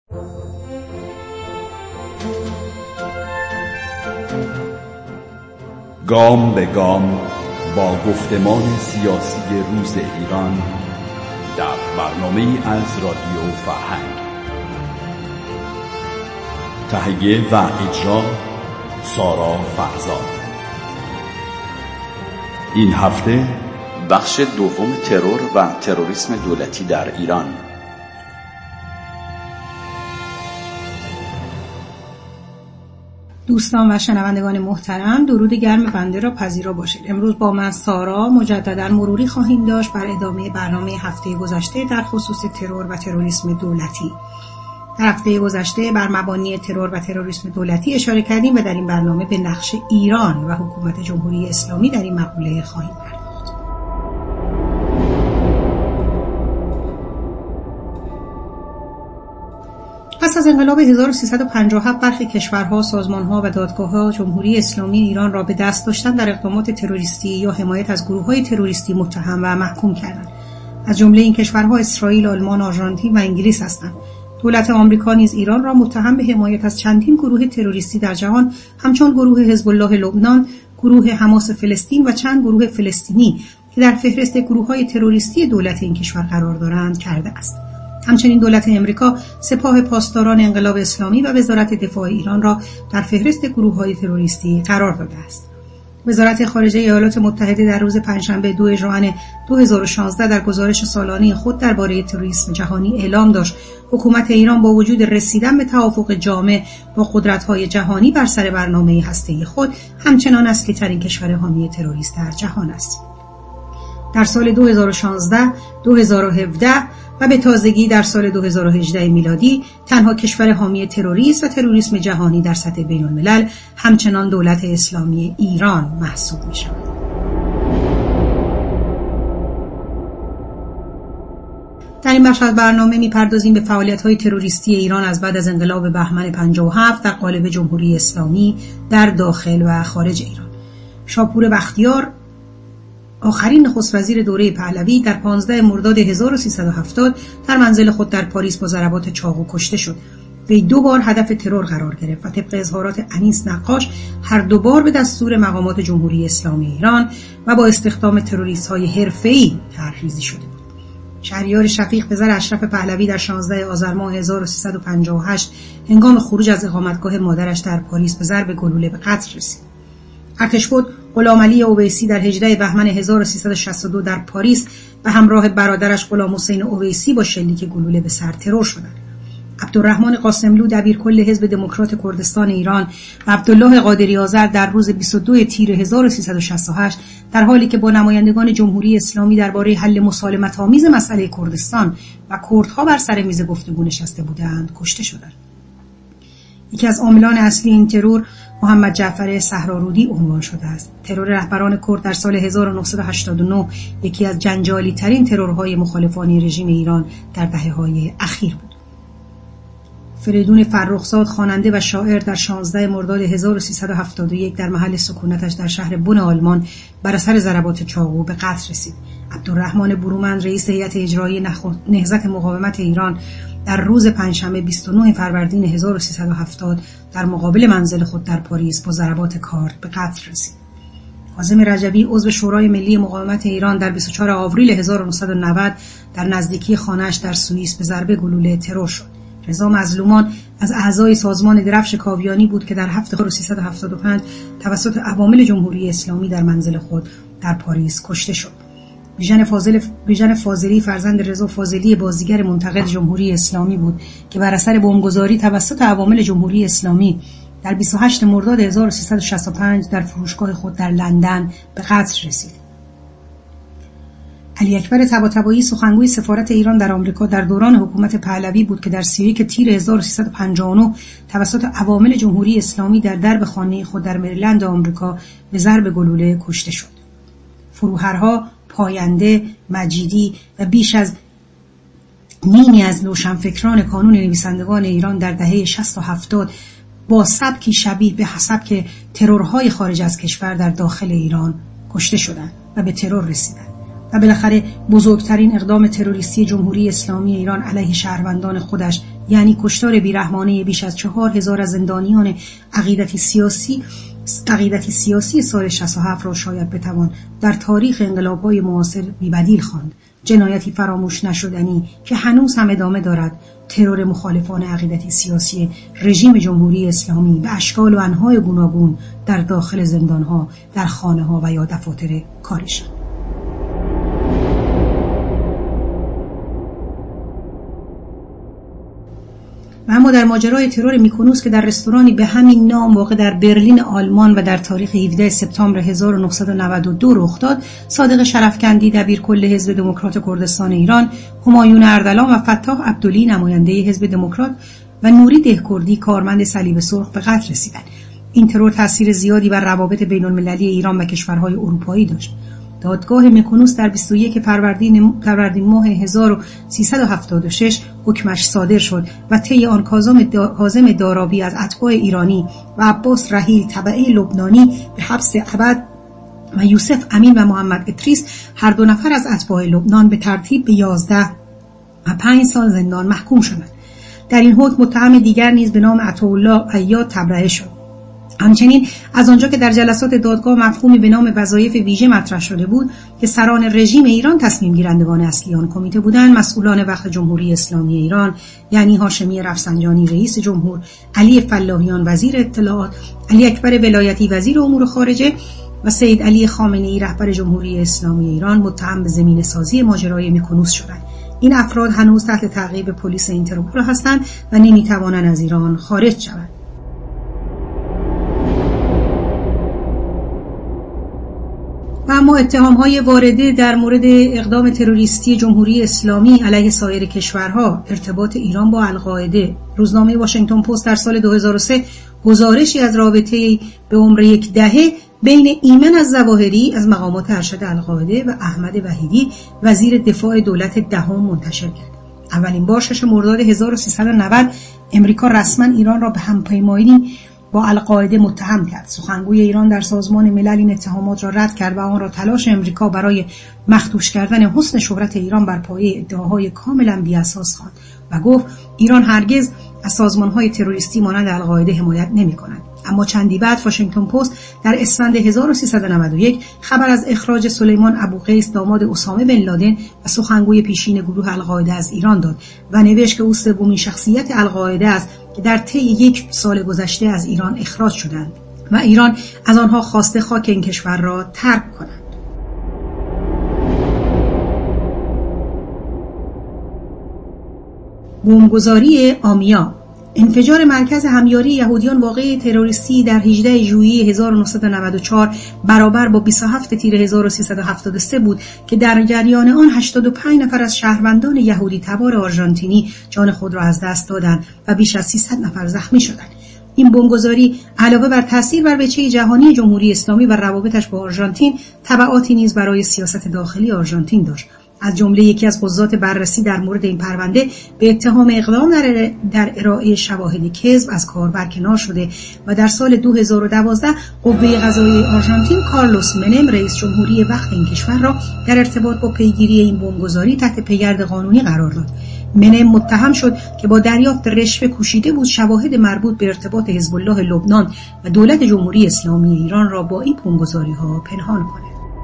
گام به گام با گفتمان سیاسی روز ایران در برنامه از رادیو فرهنگ. تهیه و اجرا سارا فرزاد. این هفته بخش دوم ترور و تروریسم دولتی در ایران. دوستان و شنوندگان محترم، درود گرم بنده را پذیرا باشید. امروز با من سارا مجددا مروری خواهیم داشت بر ادامه برنامه هفته گذشته در خصوص ترور و تروریسم دولتی. در هفته گذشته بر مبانی ترور و تروریسم دولتی اشاره کردیم و در این برنامه به نقش ایران و حکومت جمهوری اسلامی در این مقوله خواهیم پرداخت. پس از انقلاب 1357 برخی کشورها، سازمانها و دادگاه‌ها جمهوری اسلامی ایران را به دست داشتن در اقدامات تروریستی یا حمایت از گروه‌های تروریستی متهم و محکوم کردند. از جمله این کشورها اسرائیل، آلمان، آرژانتین و انگلیس هستند. دولت آمریکا نیز ایران را متهم به حمایت از چندین گروه تروریستی در جهان، همچون گروه حزب الله لبنان، گروه حماس فلسطین و چند گروه فلسطینی که در فهرست گروه‌های تروریستی دولت این کشور قرار دارند کرده است. همچنین دولت امریکا سپاه پاسداران انقلاب اسلامی و وزارت دفاع ایران را در فهرست گروه‌های تروریستی قرار داده است. وزارت خارجه ایالات متحده در روز پنجشنبه 2 ژوئن 2016 در گزارش سالانه خود درباره تروریسم جهانی اعلام داشت حکومت ایران با وجود رسیدن به توافق جامع با قدرت‌های جهانی بر سر برنامه هسته‌ای خود همچنان اصلی‌ترین کشور حامی تروریست در جهان است. در سال 2016، 2017 و به تازگی در سال 2018 میلادی تنها کشور حامی تروریسم و تروریسم جهانی در سطح بین الملل همچنان دولت اسلامی ایران محسوب می شود. در این بخش از برنامه می‌پردازیم به فعالیت‌های تروریستی ایران از بعد از انقلاب بهمن 57 در قالب جمهوری اسلامی در داخل و خارج ایران. شاپور بختیار، آخرین نخست وزیر دوره پهلوی، در 15 مرداد 1370 در منزل خود در پاریس با ضربات چاقو کشته شد. وی 2 بار هدف ترور قرار گرفت و طبق اظهارات انیس نقاش هر 2 بار به دستور مقامات جمهوری اسلامی ایران و با استخدام تروریست‌های حرفه‌ای طرح‌ریزی شده بود. شهریار شفیق پسر اشرف پهلوی در 16 آذر ماه 1358 هنگام خروج از اقامتگاه مادرش در پاریس به ضرب گلوله به قتل رسید. ارتشبد غلامعلی اویسی در 18 بهمن 1362 در پاریس به همراه برادرش غلام حسین اویسی با شلیک گلوله به سر ترور شدند. عبدالرحمن قاسملو دبیرکل حزب دموکرات کردستان ایران و عبدالله قادری آذر در روز 22 تیر 1368 در حالی که با نمایندگان جمهوری اسلامی درباره حل مسالمت‌آمیز مسئله کردستان و کردها بر سر میز گفتگو نشسته بودند کشته شدند. یکی از عاملان اصلی این ترور محمد جعفر صحرارودی عنوان شده است. ترور رهبران کرد در سال 1989 یکی از جنجالی ترین ترورهای مخالفان رژیم ایران در دهه‌های اخیر بود. فریدون فرخزاد خواننده و شاعر در 16 مرداد 1371 در محل سکونتش در شهر بن آلمان بر اثر ضربات چاقو به قتل رسید. عبدالرحمن برومند رئیس هیئت اجرایی نهضت مقاومت ایران در روز پنجشنبه 29 فروردین 1370 در مقابل منزل خود در پاریس با ضربات کارد به قتل رسید. کاظم رجبی عضو شورای ملی مقاومت ایران در 24 آوریل 1990 در نزدیکی خانه‌اش در سوئیس به ضربه گلوله ترور شد. رضا مظلومان از اعضای سازمان درفش کاویانی بود که در 1375 توسط عوامل جمهوری اسلامی در منزل خود در پاریس کشته شد. بیژن فاضلی فرزند رضا فاضلی بازیگر منتقد جمهوری اسلامی بود که بر اثر بمبگذاری توسط عوامل جمهوری اسلامی در 28 مرداد 1365 در فروشگاه خود در لندن به قتل رسید. علی اکبر طباطبایی سخنگوی سفارت ایران در آمریکا در دوران حکومت پهلوی بود که در 31 تیر 1359 توسط عوامل جمهوری اسلامی در درب خانه خود در مریلند آمریکا به ضرب گلوله کشته شد. فروهرها، پاینده، مجیدی و بیش از نیمی از روشنفکران کانون نویسندگان ایران در دهه 60 و 70 با سبکی شبیه به سبک ترورهای خارج از کشور در داخل ایران کشته شدند و به ترور رسیدند. و بالاخره بزرگترین اقدام تروریستی جمهوری اسلامی ایران علیه شهروندان خودش یعنی کشتار بیرحمانه بیش از 4000 از زندانیان عقیدتی سیاسی سال 67 را شاید بتوان در تاریخ انقلاب‌های معاصر بی‌بدیل خواند. جنایتی فراموش نشدنی که هنوز هم ادامه دارد. ترور مخالفان عقیدتی سیاسی رژیم جمهوری اسلامی به اشکال و انواع گوناگون در داخل زندان‌ها، در خانه‌ها و یا دفاتر کارشان. و اما در ماجرای ترور میکونوس که در رستورانی به همین نام واقع در برلین آلمان و در تاریخ 17 سپتامبر 1992 رخ داد، صادق شرفکندی دبیرکل حزب دموکرات کردستان ایران، همایون اردلان و فتاح عبدلی نماینده حزب دموکرات و نوری دهکردی کارمند صلیب سرخ به قتل رسیدند. این ترور تاثیر زیادی بر روابط بین‌المللی ایران و کشورهای اروپایی داشت. دادگاه میکونوس در 21 فروردین ماه 1376 حکمش صادر شد و طی آن کاظم دارابی از اتباع ایرانی و عباس رحیل تبعه لبنانی به حبس ابد و یوسف امین و محمد ادریس هر دو نفر از اتباع لبنان به ترتیب به 11 و 5 سال زندان محکوم شدند. در این حکم متهم دیگر نیز به نام عطاالله عیاد تبرئه شد. همچنین از آنجا که در جلسات دادگاه مفهومی به نام وظایف ویژه مطرح شده بود که سران رژیم ایران تصمیم گیرندگان اصلی آن کمیته بودند، مسئولان وقت جمهوری اسلامی ایران یعنی هاشمی رفسنجانی رئیس جمهور، علی فلاحیان وزیر اطلاعات، علی اکبر ولایتی وزیر امور خارجه و سید علی خامنه‌ای رهبر جمهوری اسلامی ایران متهم به زمینه‌سازی ماجرای میکونوس شدند. این افراد هنوز تحت تعقیب پلیس اینترپل هستند و نمی‌توانند از ایران خارج شوند. و اما اتهام‌های وارده در مورد اقدام تروریستی جمهوری اسلامی علیه سایر کشورها، ارتباط ایران با القاعده. روزنامه واشنگتن پست در سال 2003 گزارشی از رابطه به عمر 1 دهه بین ایمن الظواهری از مقامات ارشد القاعده و احمد وحیدی وزیر دفاع دولت دهم منتشر کرد. اولین بار 6 مرداد 1390 امریکا رسما ایران را به همپیمانی با القاعده متهم کرد. سخنگوی ایران در سازمان ملل این اتهامات را رد کرد و آن را تلاش امریکا برای مخدوش کردن حسن شهرت ایران بر پایه ادعاهای کاملا بی‌اساس خواند و گفت ایران هرگز از سازمان‌های تروریستی مانند القاعده حمایت نمی‌کند. اما چندی بعد واشنگتن پست در اسفند 1391 خبر از اخراج سلیمان ابوقیس داماد اسامه بن لادن و سخنگوی پیشین گروه القاعده از ایران داد و نوشت که او سومین شخصیت القاعده است که در طی 1 سال گذشته از ایران اخراج شدند و ایران از آنها خواسته خاک این کشور را ترک کنند. بمبگذاری آمیا. انفجار مرکز همیاری یهودیان واقعه تروریستی در 18 ژوئیه 1994 برابر با 27 تیر 1373 بود که در جریان آن 85 نفر از شهروندان یهودی تبار آرژانتینی جان خود را از دست دادند و بیش از 300 نفر زخمی شدند. این بمبگذاری علاوه بر تاثیر بر بچه جهانی جمهوری اسلامی و روابطش با آرژانتین، تبعاتی نیز برای سیاست داخلی آرژانتین داشت. از جمله یکی از قضات بررسی در مورد این پرونده به اتهام اقدام در ارائه شواهد کذب از کار برکنار شده و در سال 2012 قوه قضاییه آرژانتین کارلوس منم رئیس جمهوری وقت این کشور را در ارتباط با پیگیری این بمبگذاری تحت پیگرد قانونی قرار داد. منم متهم شد که با دریافت رشوه کوشیده بود شواهد مربوط به ارتباط حزب الله لبنان و دولت جمهوری اسلامی ایران را با این بمبگذاری‌ها پنهان کند.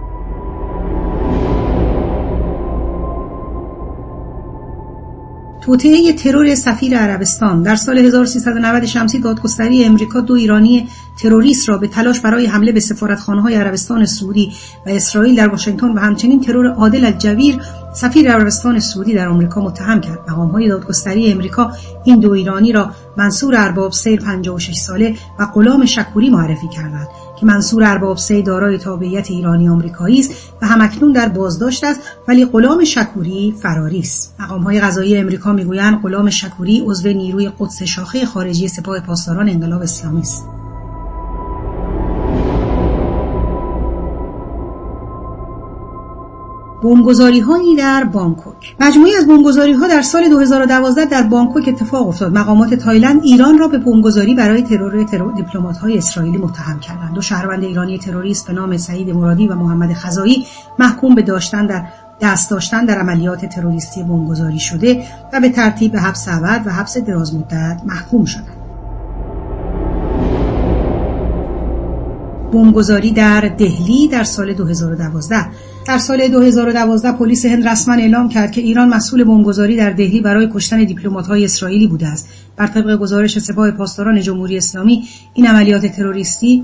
توطئه ترور سفیر عربستان. در سال 1390 شمسی دادگستری امریکا 2 ایرانی تروریست را به تلاش برای حمله به سفارتخانه‌های عربستان سعودی و اسرائیل در واشنگتن و همچنین ترور عادل الجویر سفیر عربستان سعودی در آمریکا متهم کرد. مقام‌های دادگستری امریکا این 2 ایرانی را منصور ارباب سیر 56 ساله و غلام شکوری معرفی کردند که منصور ارباب سیر دارای تابعیت ایرانی آمریکایی است و همکنون در بازداشت است، ولی غلام شکوری فراری است. مقام‌های قضایی امریکا میگویند غلام شکوری عضو نیروی قدس شاخه خارجی سپاه پاسداران انقلاب اسلامی است. بمبگذاری‌هایی در بانکوک. مجموعی از بمبگذاری‌ها در سال 2012 در بانکوک اتفاق افتاد. مقامات تایلند ایران را به بمبگذاری برای ترور دیپلمات‌های اسرائیلی متهم کردند. 2 شهروند ایرانی تروریست به نام سعید مرادی و محمد خزایی محکوم به داشتن در دست داشتن در عملیات تروریستی بمبگذاری شده و به ترتیب به حبس ابد و حبس درازمدت محکوم شدند. بمبگذاری در دهلی در سال 2012. در سال 2012 پلیس هند رسما اعلام کرد که ایران مسئول بمبگذاری در دهلی برای کشتن دیپلمات‌های اسرائیلی بوده است. بر طبق گزارش سپاه پاسداران جمهوری اسلامی این عملیات تروریستی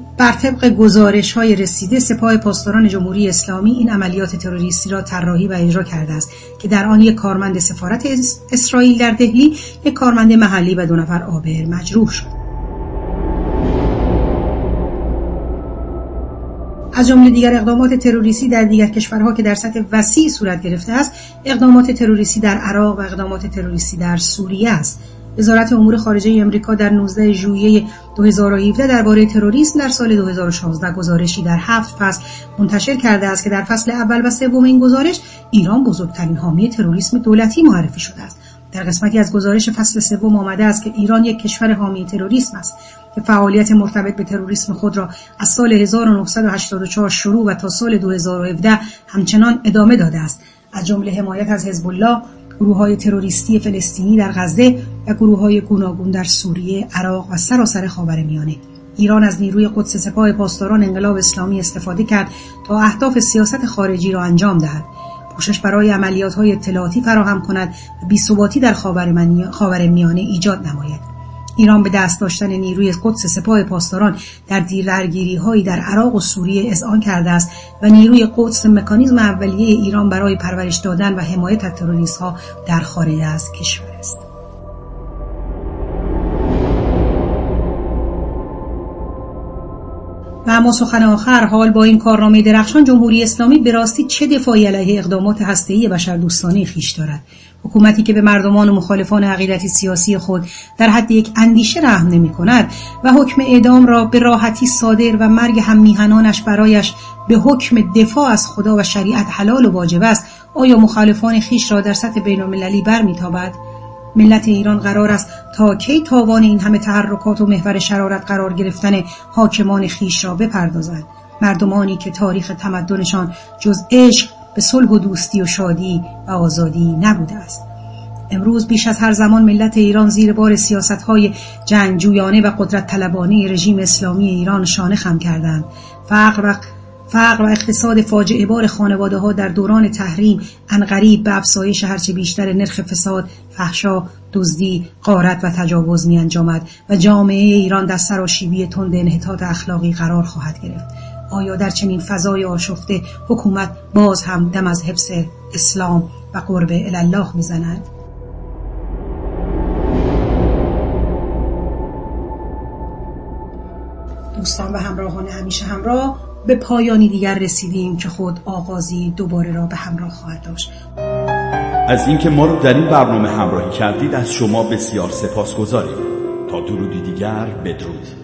را طراحی و اجرا کرده است که در آن یک کارمند سفارت اسرائیل در دهلی، یک کارمند محلی و 2 نفر عابر مجروح شد. از جمله دیگر اقدامات تروریستی در دیگر کشورها که در سطح وسیع صورت گرفته است، اقدامات تروریستی در عراق و اقدامات تروریستی در سوریه است. وزارت امور خارجه آمریکا در 19 ژوئیه 2017 درباره تروریسم در سال 2016 گزارشی در 7 فصل منتشر کرده است که در فصل اول و سوم این گزارش ایران بزرگترین حامی تروریسم دولتی معرفی شده است. در قسمتی از گزارش فصل سوم آمده است که ایران یک کشور حامی تروریسم است که فعالیت مرتبط به تروریسم خود را از سال 1984 شروع و تا سال 2017 همچنان ادامه داده است، از جمله حمایت از حزب الله، گروه‌های تروریستی فلسطینی در غزه و گروه‌های گوناگون در سوریه، عراق و سراسر خاورمیانه. ایران از نیروی قدس سپاه پاسداران انقلاب اسلامی استفاده کرد تا اهداف سیاست خارجی را انجام دهد، پوشش برای عملیات‌های اطلاعاتی فراهم کند و بی‌ثباتی در خاورمیانه ایجاد نماید. ایران به دست داشتن نیروی قدس سپاه پاسداران در درگیری‌هایی در عراق و سوریه اذعان کرده است و نیروی قدس مکانیزم اولیه ایران برای پرورش دادن و حمایت از تروریست‌ها در خارج از کشور است. و اما سخن آخر، حال با این کارنامه درخشان جمهوری اسلامی به راستی چه دفاعی علیه اقدامات هسته‌ای بشردوستانه خویش دارد؟ حکومتی که به مردمان و مخالفان عقیدتی سیاسی خود در حد یک اندیشه رحم نمی‌کند و حکم اعدام را به راحتی صادر و مرگ هم میهنانش برایش به حکم دفاع از خدا و شریعت حلال و واجب است، آیا مخالفان خویش را در سطح بین‌المللی برمی‌تابد؟ ملت ایران قرار است تا کی تاوان این همه تحرکات و محور شرارت قرار گرفتن حاکمان خویش را بپردازد؟ مردمانی که تاریخ تمدنشان جز عشق به صلح و دوستی و شادی و آزادی نبوده است. امروز بیش از هر زمان ملت ایران زیر بار سیاست‌های جنگجویانه و قدرت طلبانه رژیم اسلامی ایران شانه خم کردند. فقر و اقتصاد فاجعه بار خانواده‌ها در دوران تحریم عنقریب به افزایش هرچه بیشتر نرخ فساد، فحشا، دزدی، غارت و تجاوز می‌انجامد و جامعه ایران در سراشیبی تند انحطاط اخلاقی قرار خواهد گرفت. آیا در چنین فضای آشفته حکومت باز هم دم از حفظ اسلام و قرب الله می‌زند؟ دوستان و همراهان همیشه همراه، به پایانی دیگر رسیدیم که خود آغازی دوباره را به همراه خواهد داشت. از اینکه ما رو در این برنامه همراهی کردید از شما بسیار سپاسگزاریم. تا درودی دیگر، بدرود.